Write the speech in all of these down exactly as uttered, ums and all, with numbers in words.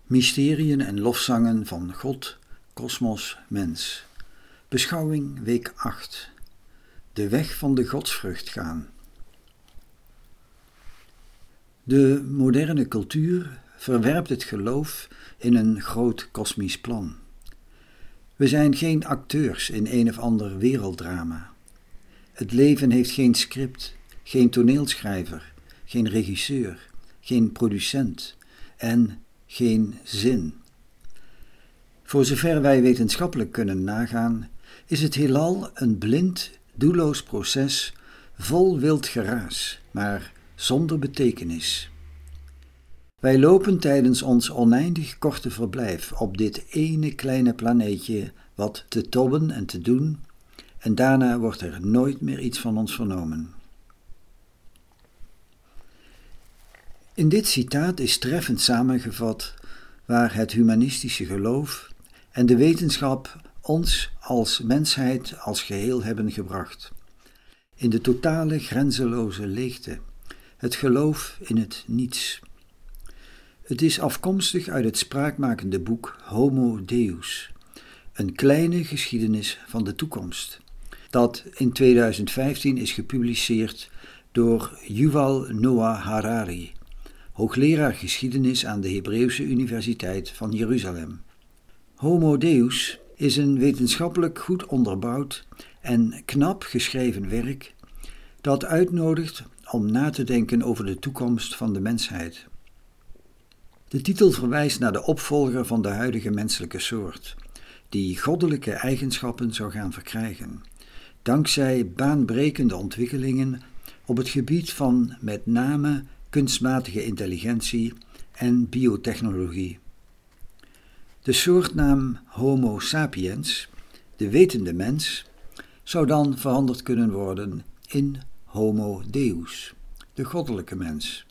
Mysteriën en lofzangen van God, kosmos, mens. Beschouwing week acht. De weg van de godsvrucht gaan. De moderne cultuur verwerpt het geloof in een groot kosmisch plan. We zijn geen acteurs in een of ander werelddrama. Het leven heeft geen script, geen toneelschrijver, geen regisseur, geen producent en geen zin. Voor zover wij wetenschappelijk kunnen nagaan, is het heelal een blind, doelloos proces vol wild geraas, maar zonder betekenis. Wij lopen tijdens ons oneindig korte verblijf op dit ene kleine planeetje wat te tobben en te doen, en daarna wordt er nooit meer iets van ons vernomen. In dit citaat is treffend samengevat waar het humanistische geloof en de wetenschap ons als mensheid als geheel hebben gebracht. In de totale grenzeloze leegte, het geloof in het niets. Het is afkomstig uit het spraakmakende boek Homo Deus, een kleine geschiedenis van de toekomst, dat in tweeduizend vijftien is gepubliceerd door Yuval Noah Harari, hoogleraar geschiedenis aan de Hebreeuwse Universiteit van Jeruzalem. Homo Deus is een wetenschappelijk goed onderbouwd en knap geschreven werk dat uitnodigt om na te denken over de toekomst van de mensheid. De titel verwijst naar de opvolger van de huidige menselijke soort, die goddelijke eigenschappen zou gaan verkrijgen, dankzij baanbrekende ontwikkelingen op het gebied van met name kunstmatige intelligentie en biotechnologie. De soortnaam Homo sapiens, de wetende mens, zou dan veranderd kunnen worden in Homo Deus, de goddelijke mens.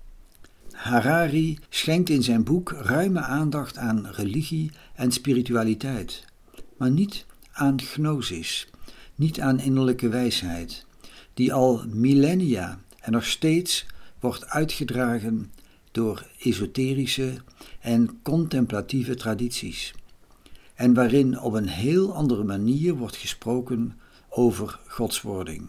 Harari schenkt in zijn boek ruime aandacht aan religie en spiritualiteit, maar niet aan gnosis, niet aan innerlijke wijsheid, die al millennia en nog steeds wordt uitgedragen door esoterische en contemplatieve tradities, en waarin op een heel andere manier wordt gesproken over godswording.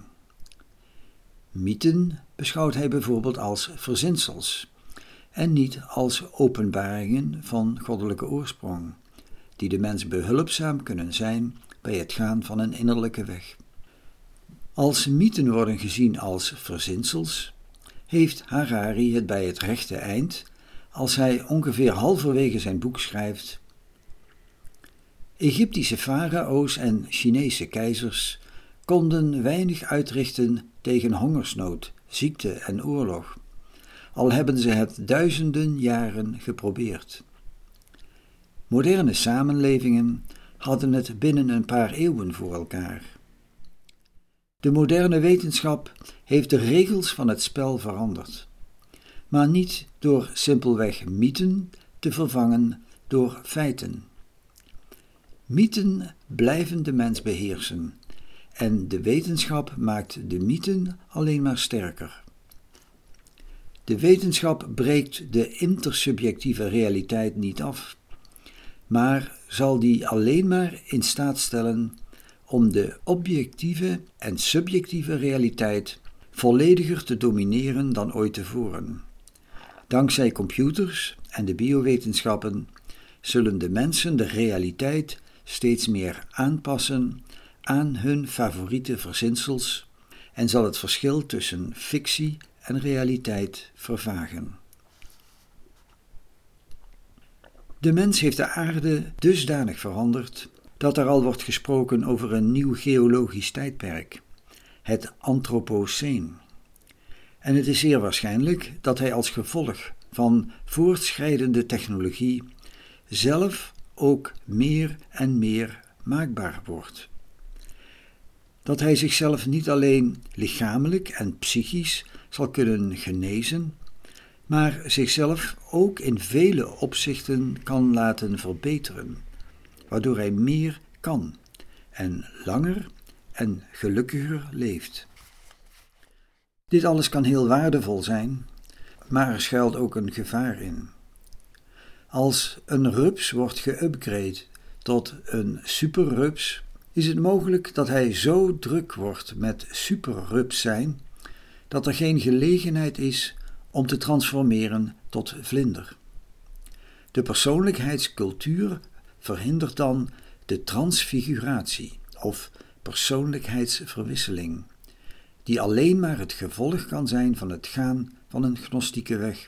Mythen beschouwt hij bijvoorbeeld als verzinsels en niet als openbaringen van goddelijke oorsprong, die de mens behulpzaam kunnen zijn bij het gaan van een innerlijke weg. Als mythen worden gezien als verzinsels, heeft Harari het bij het rechte eind als hij ongeveer halverwege zijn boek schrijft: Egyptische farao's en Chinese keizers konden weinig uitrichten tegen hongersnood, ziekte en oorlog, al hebben ze het duizenden jaren geprobeerd. Moderne samenlevingen hadden het binnen een paar eeuwen voor elkaar. De moderne wetenschap heeft de regels van het spel veranderd, maar niet door simpelweg mythen te vervangen door feiten. Mythen blijven de mens beheersen en de wetenschap maakt de mythen alleen maar sterker. De wetenschap breekt de intersubjectieve realiteit niet af, maar zal die alleen maar in staat stellen om de objectieve en subjectieve realiteit vollediger te domineren dan ooit tevoren. Dankzij computers en de biowetenschappen zullen de mensen de realiteit steeds meer aanpassen aan hun favoriete verzinsels en zal het verschil tussen fictie en realiteit vervagen. De mens heeft de aarde dusdanig veranderd dat er al wordt gesproken over een nieuw geologisch tijdperk, het Anthropoceen. En het is zeer waarschijnlijk dat hij als gevolg van voortschrijdende technologie zelf ook meer en meer maakbaar wordt. Dat hij zichzelf niet alleen lichamelijk en psychisch zal kunnen genezen, maar zichzelf ook in vele opzichten kan laten verbeteren, waardoor hij meer kan en langer en gelukkiger leeft. Dit alles kan heel waardevol zijn, maar er schuilt ook een gevaar in. Als een rups wordt geüpgrade tot een superrups, is het mogelijk dat hij zo druk wordt met superrups zijn, dat er geen gelegenheid is om te transformeren tot vlinder. De persoonlijkheidscultuur verhindert dan de transfiguratie of persoonlijkheidsverwisseling, die alleen maar het gevolg kan zijn van het gaan van een gnostieke weg.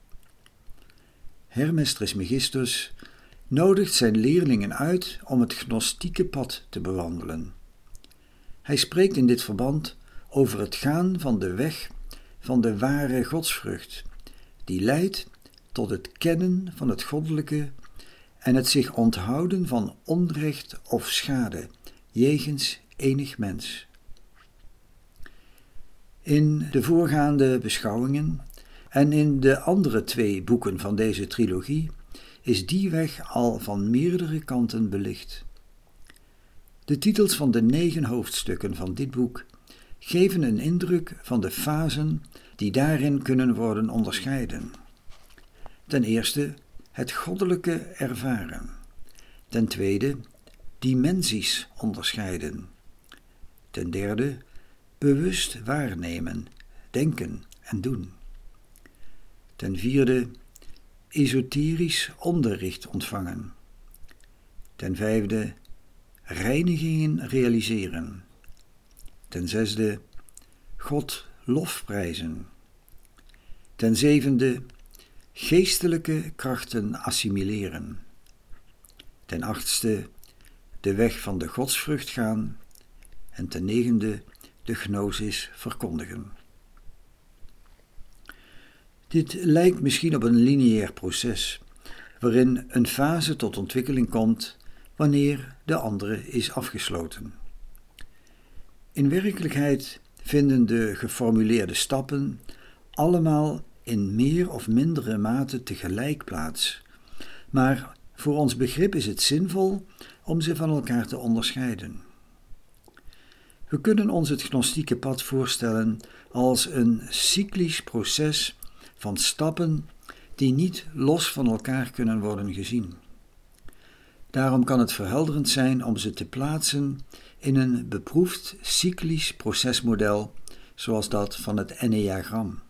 Hermes Trismegistus nodigt zijn leerlingen uit om het gnostieke pad te bewandelen. Hij spreekt in dit verband over het gaan van de weg van de ware godsvrucht, die leidt tot het kennen van het goddelijke en het zich onthouden van onrecht of schade jegens enig mens. In de voorgaande beschouwingen en in de andere twee boeken van deze trilogie is die weg al van meerdere kanten belicht. De titels van de negen hoofdstukken van dit boek geven een indruk van de fasen die daarin kunnen worden onderscheiden. Ten eerste het goddelijke ervaren. Ten tweede dimensies onderscheiden. Ten derde bewust waarnemen, denken en doen. Ten vierde esoterisch onderricht ontvangen. Ten vijfde reinigingen realiseren. Ten zesde God lofprijzen. Ten zevende geestelijke krachten assimileren. Ten achtste de weg van de godsvrucht gaan. En ten negende de gnosis verkondigen. Dit lijkt misschien op een lineair proces, waarin een fase tot ontwikkeling komt wanneer de andere is afgesloten. In werkelijkheid vinden de geformuleerde stappen allemaal in meer of mindere mate tegelijk plaats, maar voor ons begrip is het zinvol om ze van elkaar te onderscheiden. We kunnen ons het gnostieke pad voorstellen als een cyclisch proces van stappen die niet los van elkaar kunnen worden gezien. Daarom kan het verhelderend zijn om ze te plaatsen in een beproefd cyclisch procesmodel zoals dat van het enneagram.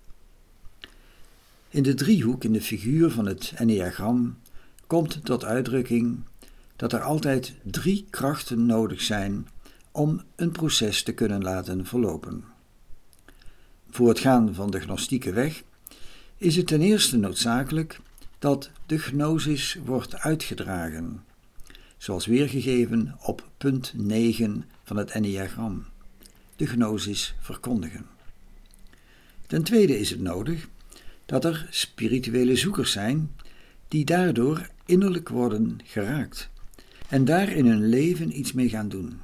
In de driehoek in de figuur van het enneagram komt tot uitdrukking dat er altijd drie krachten nodig zijn om een proces te kunnen laten verlopen. Voor het gaan van de gnostieke weg is het ten eerste noodzakelijk dat de gnosis wordt uitgedragen, zoals weergegeven op punt negen van het enneagram, de gnosis verkondigen. Ten tweede is het nodig dat er spirituele zoekers zijn die daardoor innerlijk worden geraakt en daar in hun leven iets mee gaan doen.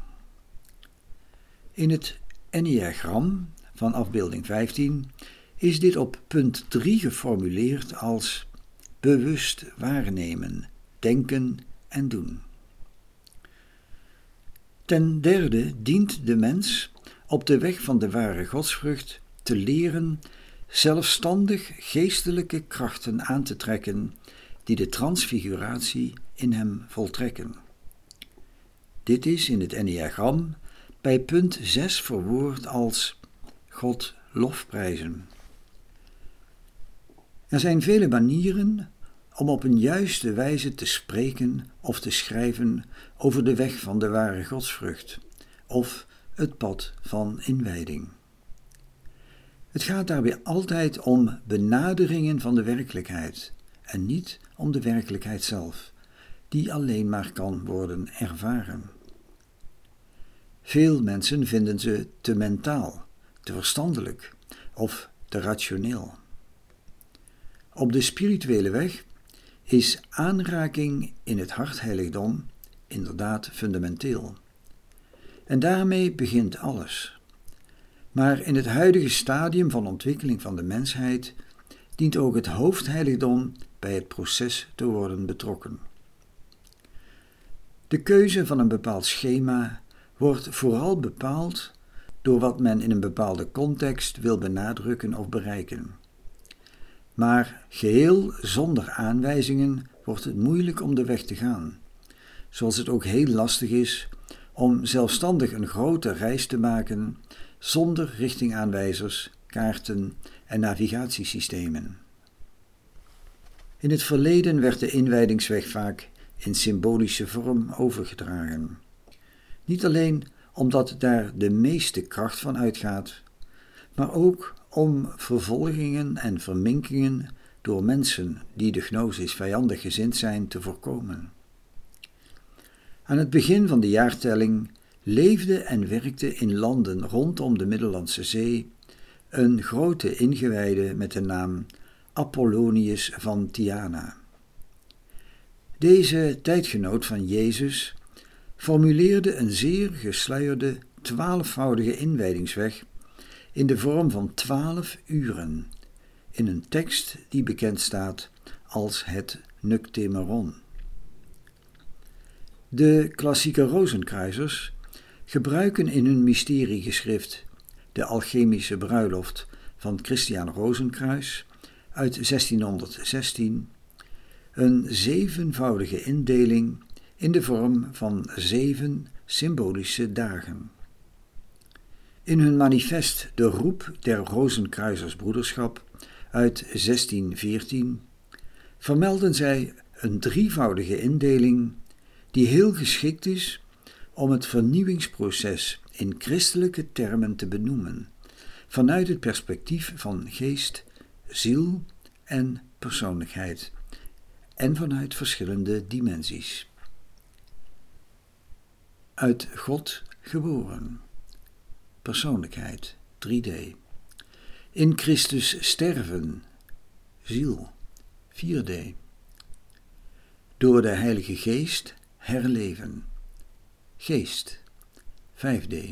In het enneagram van afbeelding vijftien is dit op punt drie geformuleerd als bewust waarnemen, denken en doen. Ten derde dient de mens op de weg van de ware godsvrucht te leren zelfstandig geestelijke krachten aan te trekken die de transfiguratie in hem voltrekken. Dit is in het enneagram bij punt zes verwoord als God lofprijzen. Er zijn vele manieren om op een juiste wijze te spreken of te schrijven over de weg van de ware godsvrucht of het pad van inwijding. Het gaat daarbij altijd om benaderingen van de werkelijkheid en niet om de werkelijkheid zelf, die alleen maar kan worden ervaren. Veel mensen vinden ze te mentaal, te verstandelijk of te rationeel. Op de spirituele weg is aanraking in het hartheiligdom inderdaad fundamenteel. En daarmee begint alles. Maar in het huidige stadium van ontwikkeling van de mensheid dient ook het hoofdheiligdom bij het proces te worden betrokken. De keuze van een bepaald schema wordt vooral bepaald door wat men in een bepaalde context wil benadrukken of bereiken. maar geheel zonder aanwijzingen wordt het moeilijk om de weg te gaan, zoals het ook heel lastig is om zelfstandig een grote reis te maken zonder richtingaanwijzers, kaarten en navigatiesystemen. In het verleden werd de inwijdingsweg vaak in symbolische vorm overgedragen. Niet alleen omdat daar de meeste kracht van uitgaat, maar ook om vervolgingen en verminkingen door mensen die de gnosis vijandig gezind zijn te voorkomen. Aan het begin van de jaartelling leefde en werkte in landen rondom de Middellandse Zee een grote ingewijde met de naam Apollonius van Tyana. Deze tijdgenoot van Jezus formuleerde een zeer gesluierde twaalfvoudige inwijdingsweg in de vorm van twaalf uren, in een tekst die bekend staat als het Neuctemeron. De klassieke Rozenkruisers gebruiken in hun mysteriegeschrift De Alchemische Bruiloft van Christiaan Rozenkruis uit zestienhonderdzestien een zevenvoudige indeling in de vorm van zeven symbolische dagen. In hun manifest De Roep der Rozenkruisersbroederschap uit zestien veertien vermelden zij een drievoudige indeling die heel geschikt is om het vernieuwingsproces in christelijke termen te benoemen, vanuit het perspectief van geest, ziel en persoonlijkheid, en vanuit verschillende dimensies. Uit God geboren. Persoonlijkheid, drie D. In Christus sterven. Ziel, vier D. Door de Heilige Geest herleven. Geest, vijf D.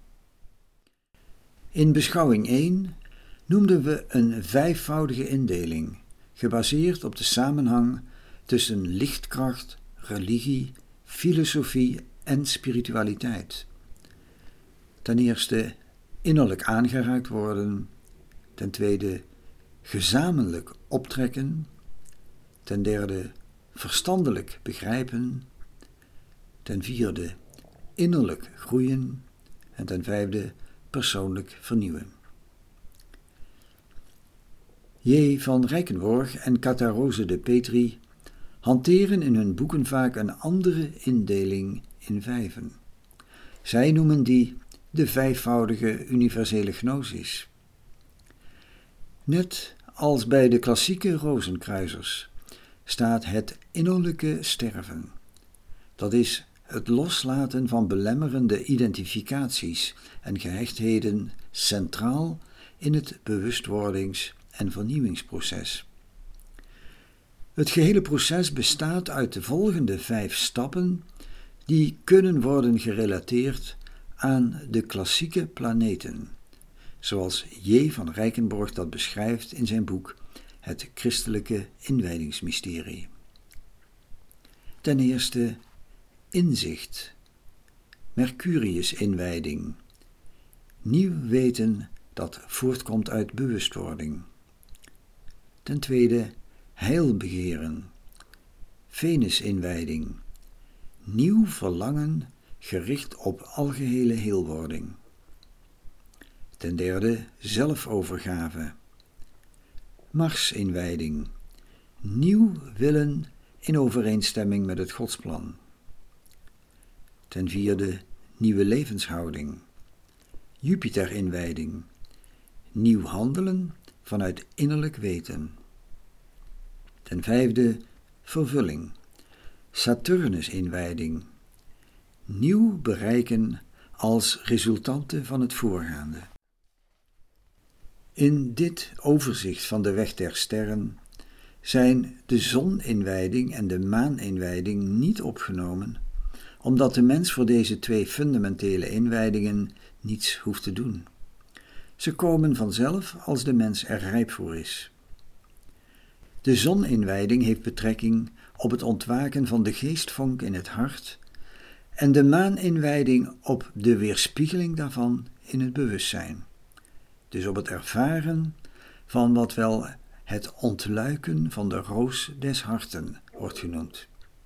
In beschouwing één noemden we een vijfvoudige indeling, gebaseerd op de samenhang tussen lichtkracht, religie, filosofie en spiritualiteit. Ten eerste innerlijk aangeraakt worden, ten tweede gezamenlijk optrekken, ten derde verstandelijk begrijpen, ten vierde innerlijk groeien en ten vijfde persoonlijk vernieuwen. J. van Rijkenborg en Catarose de Petri hanteren in hun boeken vaak een andere indeling in vijven. Zij noemen die de vijfvoudige universele gnosis. Net als bij de klassieke Rozenkruisers staat het innerlijke sterven. Dat is het loslaten van belemmerende identificaties en gehechtheden centraal in het bewustwordings- en vernieuwingsproces. Het gehele proces bestaat uit de volgende vijf stappen die kunnen worden gerelateerd aan de klassieke planeten, zoals J. van Rijkenborg dat beschrijft in zijn boek Het Christelijke Inwijdingsmysterie. Ten eerste inzicht, Mercurius-inwijding, nieuw weten dat voortkomt uit bewustwording. Ten tweede heilbegeren, Venus-inwijding, nieuw verlangen gericht op algehele heelwording. Ten derde zelfovergave, Mars-inwijding, nieuw willen in overeenstemming met het Godsplan. Ten vierde nieuwe levenshouding, Jupiter-inwijding, nieuw handelen vanuit innerlijk weten. Ten vijfde vervulling, Saturnus-inwijding, nieuw bereiken als resultante van het voorgaande. In dit overzicht van de weg der sterren zijn de zoninwijding en de maaninwijding niet opgenomen, omdat de mens voor deze twee fundamentele inwijdingen niets hoeft te doen. Ze komen vanzelf als de mens er rijp voor is. De zoninwijding heeft betrekking op het ontwaken van de geestvonk in het hart en de maaninwijding op de weerspiegeling daarvan in het bewustzijn. Dus op het ervaren van wat wel het ontluiken van de roos des harten wordt genoemd.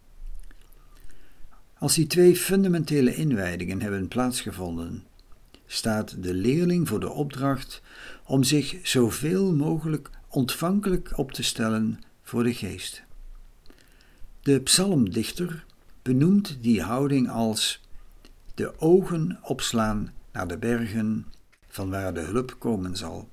Als die twee fundamentele inwijdingen hebben plaatsgevonden, staat de leerling voor de opdracht om zich zoveel mogelijk ontvankelijk op te stellen voor de geest. De psalmdichter benoemt die houding als de ogen opslaan naar de bergen, van waar de hulp komen zal.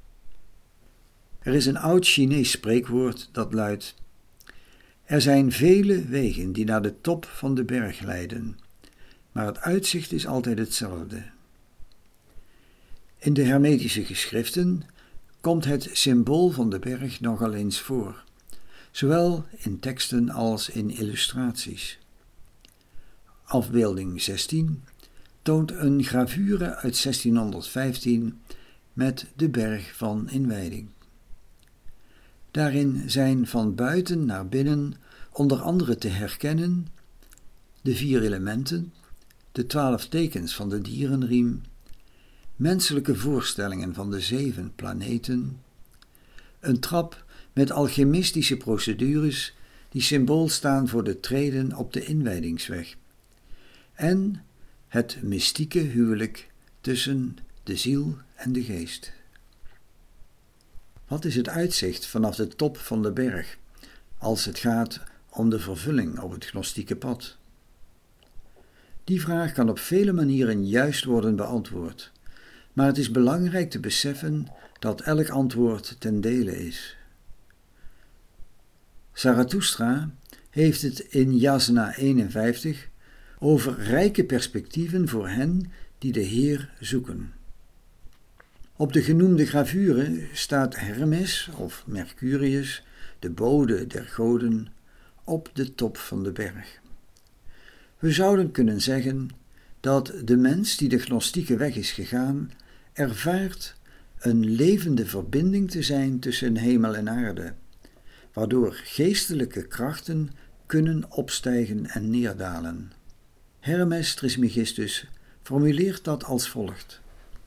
Er is een oud Chinees spreekwoord dat luidt: er zijn vele wegen die naar de top van de berg leiden, maar het uitzicht is altijd hetzelfde. In de hermetische geschriften komt het symbool van de berg nogal eens voor, zowel in teksten als in illustraties. Afbeelding zestien toont een gravure uit zestienhonderdvijftien met de berg van inwijding. Daarin zijn van buiten naar binnen onder andere te herkennen de vier elementen, de twaalf tekens van de dierenriem, menselijke voorstellingen van de zeven planeten, een trap met alchemistische procedures die symbool staan voor de treden op de inwijdingsweg, en het mystieke huwelijk tussen de ziel en de geest. Wat is het uitzicht vanaf de top van de berg als het gaat om de vervulling op het gnostieke pad? Die vraag kan op vele manieren juist worden beantwoord, maar het is belangrijk te beseffen dat elk antwoord ten dele is. Zarathustra heeft het in Jasna eenenvijftig over rijke perspectieven voor hen die de Heer zoeken. Op de genoemde gravure staat Hermes of Mercurius, de bode der goden, op de top van de berg. We zouden kunnen zeggen dat de mens die de gnostieke weg is gegaan, ervaart een levende verbinding te zijn tussen hemel en aarde, waardoor geestelijke krachten kunnen opstijgen en neerdalen. Hermes Trismegistus formuleert dat als volgt: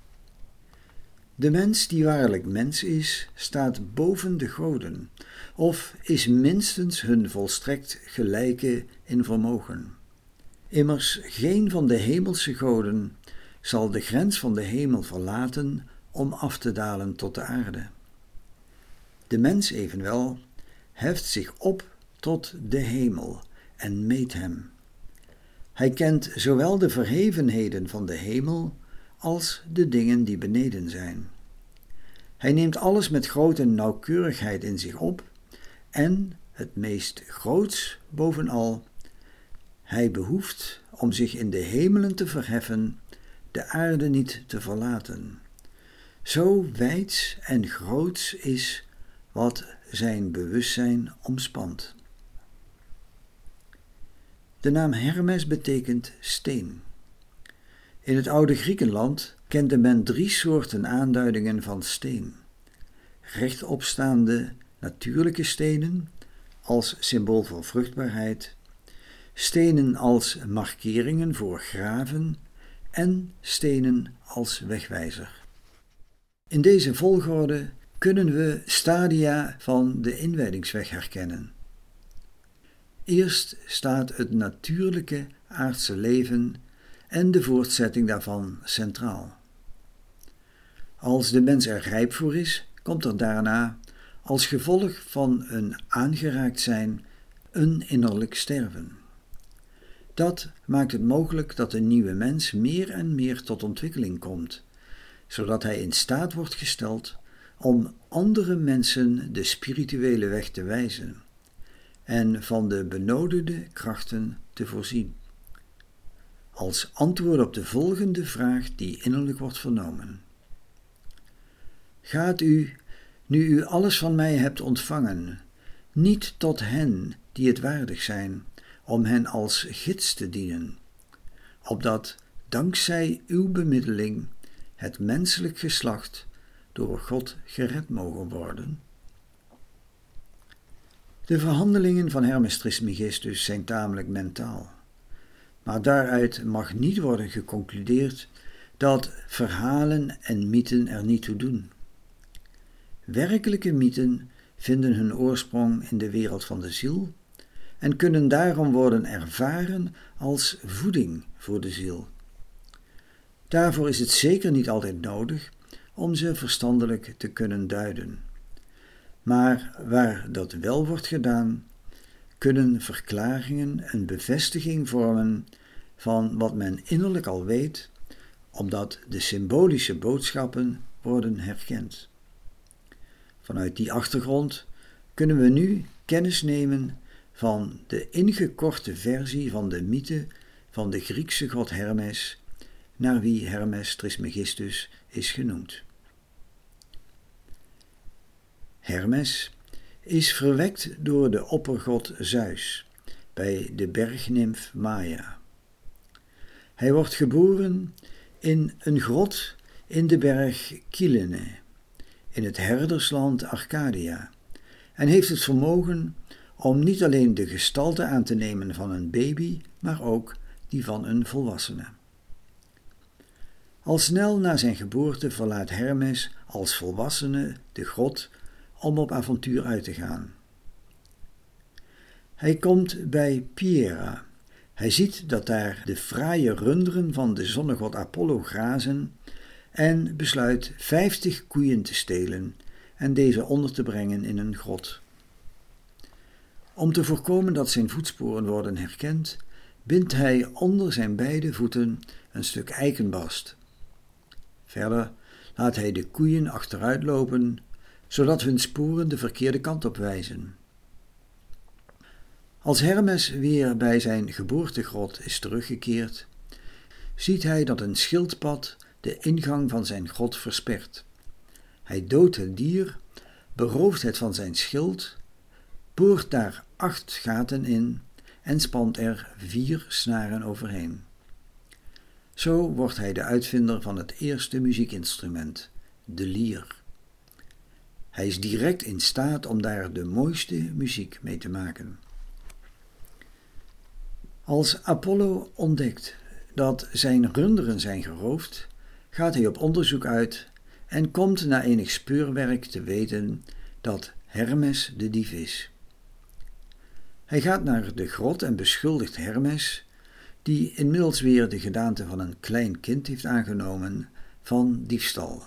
de mens die waarlijk mens is, staat boven de goden, of is minstens hun volstrekt gelijke in vermogen. Immers geen van de hemelse goden zal de grens van de hemel verlaten om af te dalen tot de aarde. De mens evenwel heft zich op tot de hemel en meet hem. Hij kent zowel de verhevenheden van de hemel als de dingen die beneden zijn. Hij neemt alles met grote nauwkeurigheid in zich op en, het meest groots bovenal, hij behoeft, om zich in de hemelen te verheffen, de aarde niet te verlaten. Zo wijds en groots is wat zijn bewustzijn omspant. De naam Hermes betekent steen. In het oude Griekenland kende men drie soorten aanduidingen van steen: rechtopstaande natuurlijke stenen als symbool voor vruchtbaarheid, stenen als markeringen voor graven en stenen als wegwijzer. In deze volgorde kunnen we stadia van de inwijdingsweg herkennen. Eerst staat het natuurlijke aardse leven en de voortzetting daarvan centraal. Als de mens er rijp voor is, komt er daarna, als gevolg van een aangeraakt zijn, een innerlijk sterven. Dat maakt het mogelijk dat de nieuwe mens meer en meer tot ontwikkeling komt, zodat hij in staat wordt gesteld om andere mensen de spirituele weg te wijzen en van de benodigde krachten te voorzien. Als antwoord op de volgende vraag die innerlijk wordt vernomen: gaat u, nu u alles van mij hebt ontvangen, niet tot hen die het waardig zijn, om hen als gids te dienen, opdat, dankzij uw bemiddeling, het menselijk geslacht door God gered mogen worden? De verhandelingen van Hermes Trismegistus zijn tamelijk mentaal, maar daaruit mag niet worden geconcludeerd dat verhalen en mythen er niet toe doen. Werkelijke mythen vinden hun oorsprong in de wereld van de ziel en kunnen daarom worden ervaren als voeding voor de ziel. Daarvoor is het zeker niet altijd nodig om ze verstandelijk te kunnen duiden. Maar waar dat wel wordt gedaan, kunnen verklaringen een bevestiging vormen van wat men innerlijk al weet, omdat de symbolische boodschappen worden herkend. Vanuit die achtergrond kunnen we nu kennis nemen van de ingekorte versie van de mythe van de Griekse god Hermes, naar wie Hermes Trismegistus is genoemd. Hermes is verwekt door de oppergod Zeus bij de bergnimf Maia. Hij wordt geboren in een grot in de berg Kylene, in het herdersland Arcadia, en heeft het vermogen om niet alleen de gestalte aan te nemen van een baby, maar ook die van een volwassene. Al snel na zijn geboorte verlaat Hermes als volwassene de grot om op avontuur uit te gaan. Hij komt bij Phaera. Hij ziet dat daar de fraaie runderen van de zonnegod Apollo grazen en besluit vijftig koeien te stelen en deze onder te brengen in een grot. Om te voorkomen dat zijn voetsporen worden herkend, bindt hij onder zijn beide voeten een stuk eikenbast. Verder laat hij de koeien achteruit lopen, zodat hun sporen de verkeerde kant op wijzen. Als Hermes weer bij zijn geboortegrot is teruggekeerd, ziet hij dat een schildpad de ingang van zijn grot verspert. Hij doodt het dier, berooft het van zijn schild, boort daar acht gaten in en spant er vier snaren overheen. Zo wordt hij de uitvinder van het eerste muziekinstrument, de lier. Hij is direct in staat om daar de mooiste muziek mee te maken. Als Apollo ontdekt dat zijn runderen zijn geroofd, gaat hij op onderzoek uit en komt na enig speurwerk te weten dat Hermes de dief is. Hij gaat naar de grot en beschuldigt Hermes, die inmiddels weer de gedaante van een klein kind heeft aangenomen, van diefstal.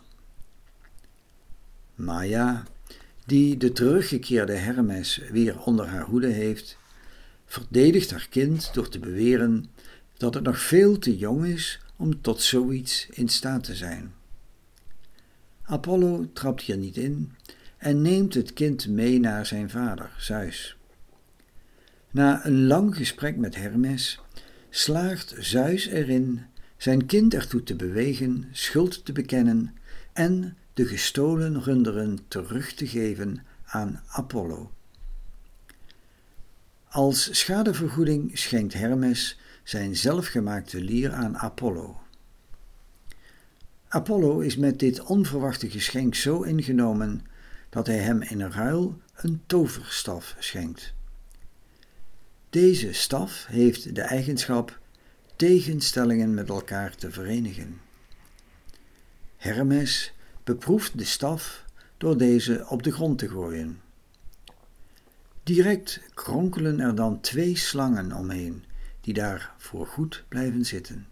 Maia, die de teruggekeerde Hermes weer onder haar hoede heeft, verdedigt haar kind door te beweren dat het nog veel te jong is om tot zoiets in staat te zijn. Apollo trapt hier niet in en neemt het kind mee naar zijn vader, Zeus. Na een lang gesprek met Hermes slaagt Zeus erin zijn kind ertoe te bewegen schuld te bekennen en de gestolen runderen terug te geven aan Apollo. Als schadevergoeding schenkt Hermes zijn zelfgemaakte lier aan Apollo. Apollo is met dit onverwachte geschenk zo ingenomen dat hij hem in ruil een toverstaf schenkt. Deze staf heeft de eigenschap tegenstellingen met elkaar te verenigen. Hermes beproeft de staf door deze op de grond te gooien. Direct kronkelen er dan twee slangen omheen, die daar voorgoed blijven zitten.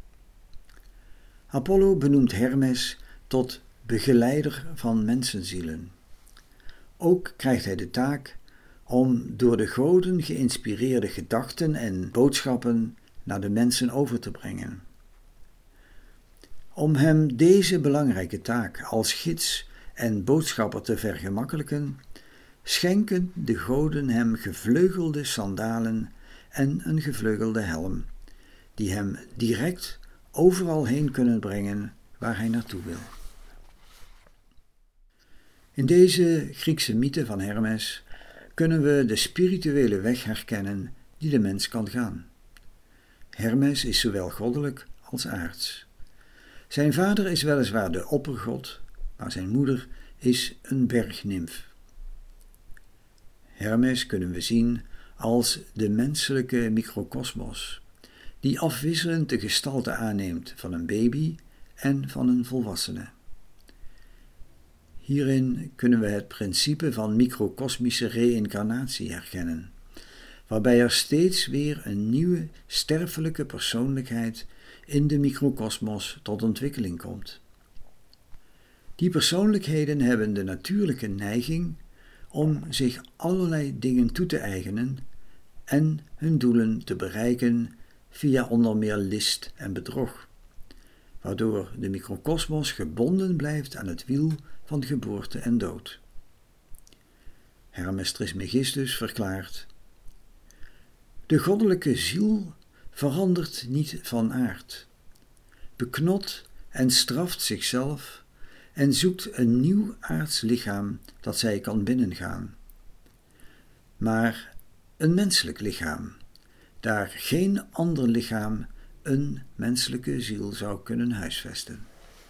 Apollo benoemt Hermes tot begeleider van mensenzielen. Ook krijgt hij de taak om door de goden geïnspireerde gedachten en boodschappen naar de mensen over te brengen. Om hem deze belangrijke taak als gids en boodschapper te vergemakkelijken, schenken de goden hem gevleugelde sandalen en een gevleugelde helm, die hem direct overal heen kunnen brengen waar hij naartoe wil. In deze Griekse mythe van Hermes kunnen we de spirituele weg herkennen die de mens kan gaan. Hermes is zowel goddelijk als aards. Zijn vader is weliswaar de oppergod, maar zijn moeder is een bergnimf. Hermes kunnen we zien als de menselijke microcosmos, die afwisselend de gestalte aanneemt van een baby en van een volwassene. Hierin kunnen we het principe van microkosmische reïncarnatie herkennen, waarbij er steeds weer een nieuwe sterfelijke persoonlijkheid in de microkosmos tot ontwikkeling komt. Die persoonlijkheden hebben de natuurlijke neiging om zich allerlei dingen toe te eigenen en hun doelen te bereiken via onder meer list en bedrog, waardoor de microkosmos gebonden blijft aan het wiel van geboorte en dood. Hermes Trismegistus verklaart: de goddelijke ziel verandert niet van aard, beknot en straft zichzelf en zoekt een nieuw aards lichaam dat zij kan binnengaan. Maar een menselijk lichaam, daar geen ander lichaam een menselijke ziel zou kunnen huisvesten.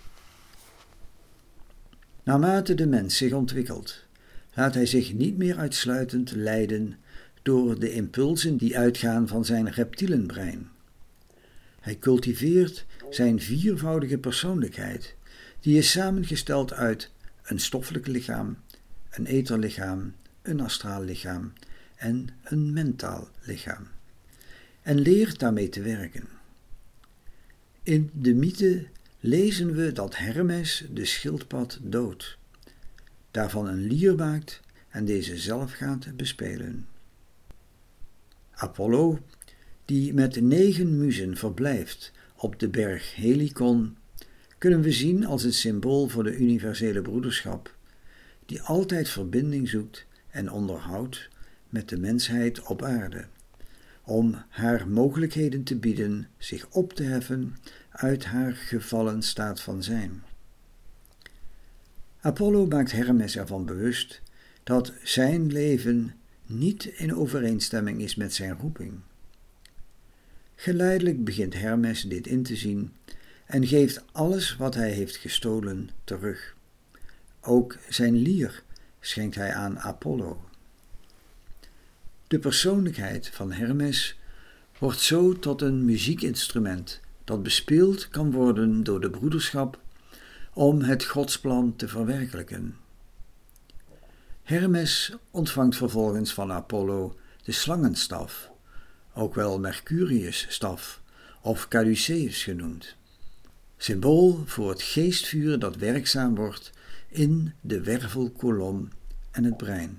Naarmate de mens zich ontwikkelt, laat hij zich niet meer uitsluitend leiden door de impulsen die uitgaan van zijn reptielenbrein. Hij cultiveert zijn viervoudige persoonlijkheid, die is samengesteld uit een stoffelijk lichaam, een etherlichaam, een astraal lichaam en een mentaal lichaam, en leert daarmee te werken. In de mythe lezen we dat Hermes de schildpad doodt, daarvan een lier maakt en deze zelf gaat bespelen. Apollo, die met negen muzen verblijft op de berg Helicon, kunnen we zien als een symbool voor de universele broederschap, die altijd verbinding zoekt en onderhoudt met de mensheid op aarde, om haar mogelijkheden te bieden zich op te heffen uit haar gevallen staat van zijn. Apollo maakt Hermes ervan bewust dat zijn leven niet in overeenstemming is met zijn roeping. Geleidelijk begint Hermes dit in te zien en geeft alles wat hij heeft gestolen terug. Ook zijn lier schenkt hij aan Apollo. De persoonlijkheid van Hermes wordt zo tot een muziekinstrument dat bespeeld kan worden door de broederschap om het godsplan te verwerkelijken. Hermes ontvangt vervolgens van Apollo de slangenstaf, ook wel Mercuriusstaf of Caduceus genoemd, symbool voor het geestvuur dat werkzaam wordt in de wervelkolom en het brein.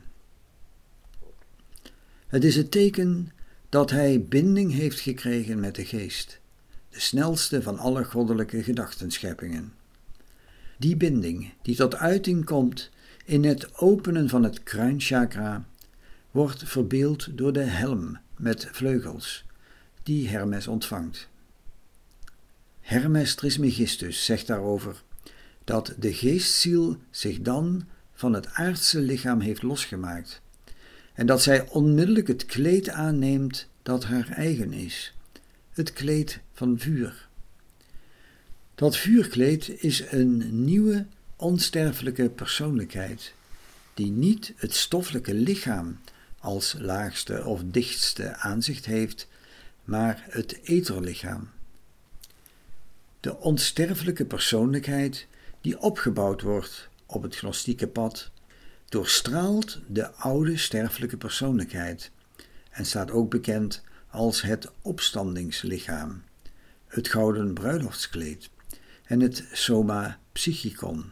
Het is het teken dat hij binding heeft gekregen met de geest, de snelste van alle goddelijke gedachtenscheppingen. Die binding, die tot uiting komt in het openen van het kruinchakra, wordt verbeeld door de helm met vleugels, die Hermes ontvangt. Hermes Trismegistus zegt daarover dat de geestziel zich dan van het aardse lichaam heeft losgemaakt en dat zij onmiddellijk het kleed aanneemt dat haar eigen is, het kleed van vuur. Dat vuurkleed is een nieuwe, onsterfelijke persoonlijkheid, die niet het stoffelijke lichaam als laagste of dichtste aanzicht heeft, maar het etherlichaam. De onsterfelijke persoonlijkheid die opgebouwd wordt op het gnostieke pad, doorstraalt de oude sterfelijke persoonlijkheid en staat ook bekend als het opstandingslichaam, het gouden bruiloftskleed en het soma psychikon.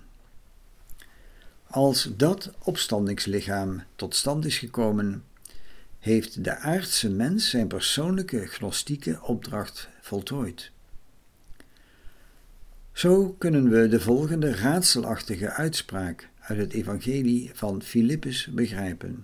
Als dat opstandingslichaam tot stand is gekomen, heeft de aardse mens zijn persoonlijke gnostieke opdracht voltooid. Zo kunnen we de volgende raadselachtige uitspraak uit het evangelie van Filippus begrijpen.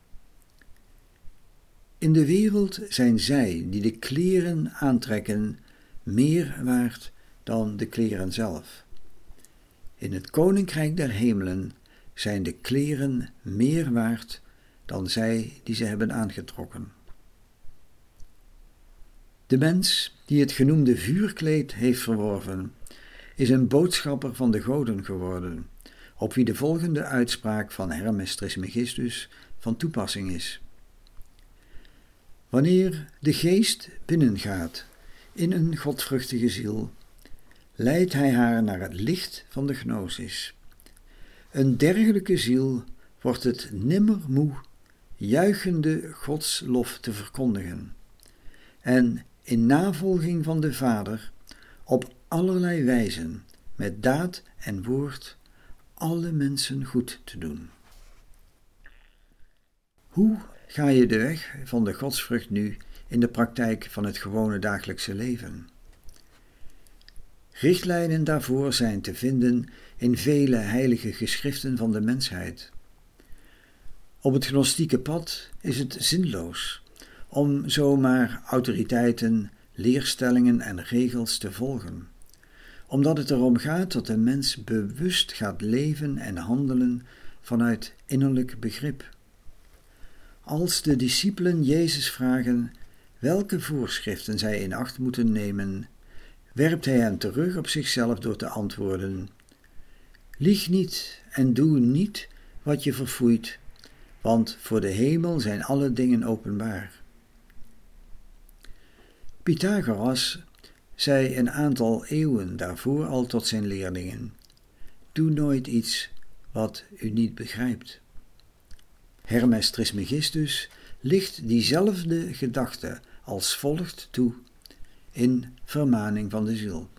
In de wereld zijn zij die de kleren aantrekken meer waard dan de kleren zelf. In het koninkrijk der hemelen zijn de kleren meer waard dan zij die ze hebben aangetrokken. De mens die het genoemde vuurkleed heeft verworven, is een boodschapper van de goden geworden, op wie de volgende uitspraak van Hermes Trismegistus van toepassing is. Wanneer de geest binnengaat in een godvruchtige ziel, leidt hij haar naar het licht van de gnosis, Een dergelijke ziel wordt het nimmer moe juichende Godslof te verkondigen en in navolging van de Vader op allerlei wijzen met daad en woord alle mensen goed te doen. Hoe ga je de weg van de godsvrucht nu in de praktijk van het gewone dagelijkse leven? Richtlijnen daarvoor zijn te vinden in vele heilige geschriften van de mensheid. Op het gnostieke pad is het zinloos om zomaar autoriteiten, leerstellingen en regels te volgen, omdat het erom gaat dat de mens bewust gaat leven en handelen vanuit innerlijk begrip. Als de discipelen Jezus vragen welke voorschriften zij in acht moeten nemen, werpt hij hen terug op zichzelf door te antwoorden: lieg niet en doe niet wat je verfoeit, want voor de hemel zijn alle dingen openbaar. Pythagoras zei een aantal eeuwen daarvoor al tot zijn leerlingen: doe nooit iets wat u niet begrijpt. Hermes Trismegistus licht diezelfde gedachte als volgt toe in Vermaning van de Ziel.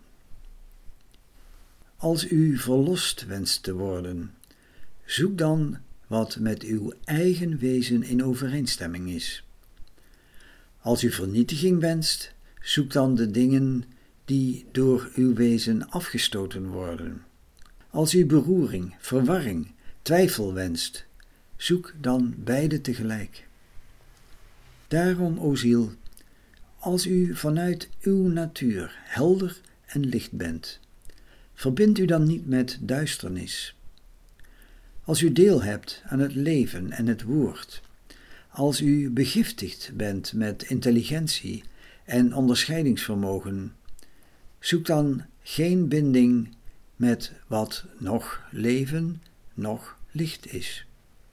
Als u verlost wenst te worden, zoek dan wat met uw eigen wezen in overeenstemming is. Als u vernietiging wenst, zoek dan de dingen die door uw wezen afgestoten worden. Als u beroering, verwarring, twijfel wenst, zoek dan beide tegelijk. Daarom, o ziel, als u vanuit uw natuur helder en licht bent, verbind u dan niet met duisternis. Als u deel hebt aan het leven en het woord, als u begiftigd bent met intelligentie en onderscheidingsvermogen, zoek dan geen binding met wat nog leven, nog licht is.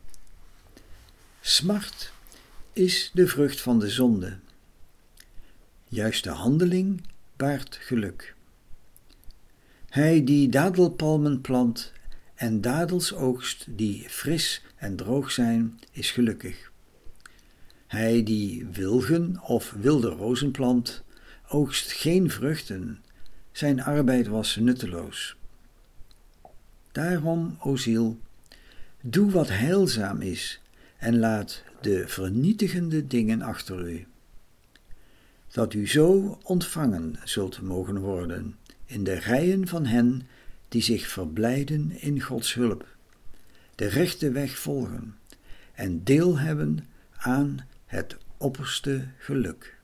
Smart is de vrucht van de zonde. Juiste handeling baart geluk. Hij die dadelpalmen plant en dadels oogst die fris en droog zijn, is gelukkig. Hij die wilgen of wilde rozen plant, oogst geen vruchten, zijn arbeid was nutteloos. Daarom, o ziel, doe wat heilzaam is en laat de vernietigende dingen achter u, dat u zo ontvangen zult mogen worden in de rijen van hen die zich verblijden in Gods hulp, de rechte weg volgen en deel hebben aan het opperste geluk.